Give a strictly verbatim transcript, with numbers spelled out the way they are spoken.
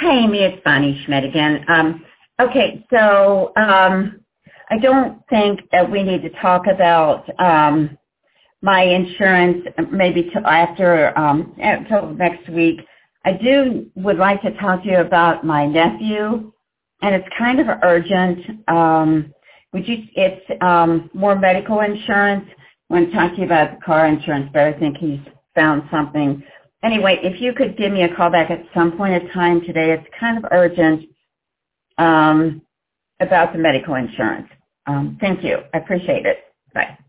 Hi, Amy. It's Bonnie Schmidt again. Um, okay, so um, I don't think that we need to talk about um, my insurance maybe till after um, until next week. I do would like to talk to you about my nephew, and it's kind of urgent. Um, would you? It's um, more medical insurance. I want to talk to you about the car insurance, but I think he's found something. Anyway, if you could give me a call back at some point in time today, it's kind of urgent um, about the medical insurance. Um, thank you. I appreciate it. Bye.